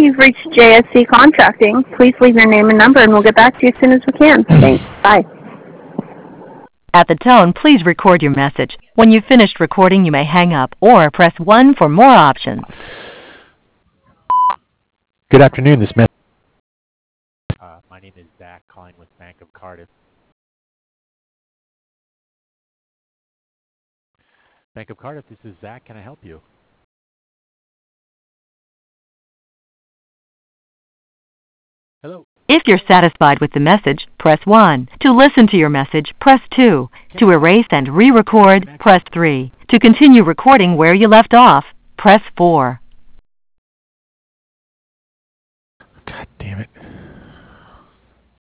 you've reached JSC Contracting. Please leave your name and number, and we'll get back to you as soon as we can. Thanks. Bye. At the tone, please record your message. When you've finished recording, you may hang up or press 1 for more options. Good afternoon. This message. My name is Zach, calling with Bank of Cardiff. Bank of Cardiff, this is Zach. Can I help you? Hello. If you're satisfied with the message, press 1. To listen to your message, press 2. To erase and re-record, press 3. To continue recording where you left off, press 4. God damn it.